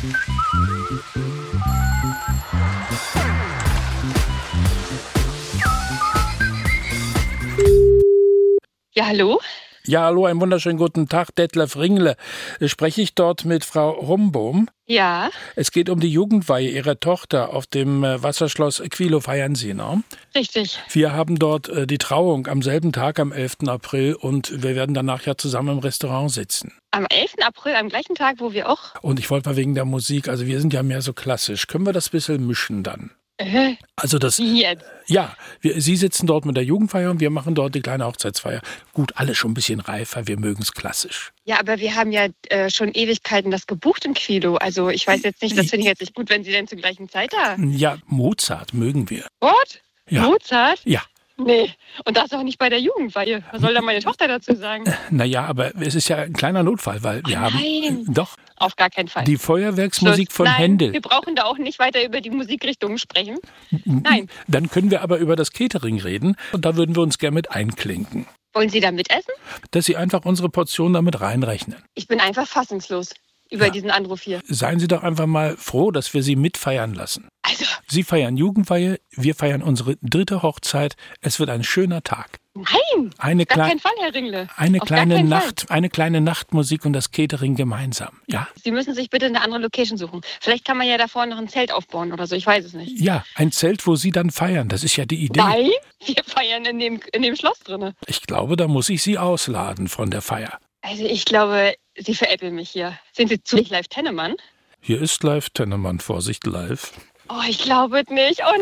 Ja, hallo? Ja, hallo, einen wunderschönen guten Tag, Detlef Ringle. Spreche ich dort mit Frau Rumbohm? Ja, Es geht um die Jugendweihe Ihrer Tochter auf dem Wasserschloss Quilo, feiern Sie, ne? richtig. Wir haben dort die Trauung am selben Tag, am 11. April, und wir werden danach ja zusammen im Restaurant sitzen. Am 11. April, am gleichen Tag, wo wir auch... Und ich wollte mal wegen der Musik, also wir sind ja mehr so klassisch, können wir das ein bisschen mischen dann? Also das, Wie jetzt? ja, Sie sitzen dort mit der Jugendfeier und wir machen dort die kleine Hochzeitsfeier. Gut, alle schon ein bisschen reifer, wir mögen es klassisch. Ja, aber wir haben ja schon Ewigkeiten das gebucht in Quilo. Also ich weiß jetzt nicht, das finde ich jetzt nicht gut, wenn Sie denn zur gleichen Zeit da... Ja, Mozart mögen wir. What? Ja. Mozart? Ja. Nee, und das auch nicht bei der Jugendweihe. Was soll da meine Tochter dazu sagen? Naja, aber es ist ja ein kleiner Notfall, weil wir haben... Nein. Doch, Auf gar keinen Fall. die Feuerwerksmusik von Nein, Händel. wir brauchen da auch nicht weiter über die Musikrichtungen sprechen. Nein. Dann können wir aber über das Catering reden und da würden wir uns gerne mit einklinken. Wollen Sie da mitessen? Dass Sie einfach unsere Portion damit reinrechnen. Ich bin einfach fassungslos über diesen Anruf hier. Seien Sie doch einfach mal froh, dass wir Sie mitfeiern lassen. Also, Sie feiern Jugendweihe, wir feiern unsere 3. Hochzeit. Es wird ein schöner Tag. nein! Eine, Auf gar klei keinen Fall, Herr Ringle. eine, Auf gar kleine keinen Fall. Nacht, eine kleine Nachtmusik und das Catering gemeinsam. Ja? Sie müssen sich bitte eine andere Location suchen. Vielleicht kann man ja da vorne noch ein Zelt aufbauen oder so, ich weiß es nicht. Ja, ein Zelt, wo Sie dann feiern. Das ist ja die Idee. Nein, wir feiern in dem Schloss drinne. Ich glaube, da muss ich Sie ausladen von der Feier. Also ich glaube, Sie veräppeln mich hier. Sind Sie zufällig live Tennemann? Hier ist live Tennemann, Vorsicht live. Oh, ich glaube es nicht. Oh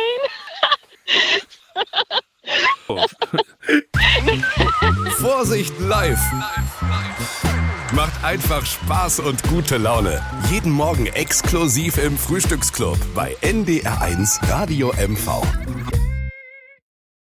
nein! Oh. Vorsicht live! Macht einfach Spaß und gute Laune. Jeden Morgen exklusiv im Frühstücksclub bei NDR1 Radio MV.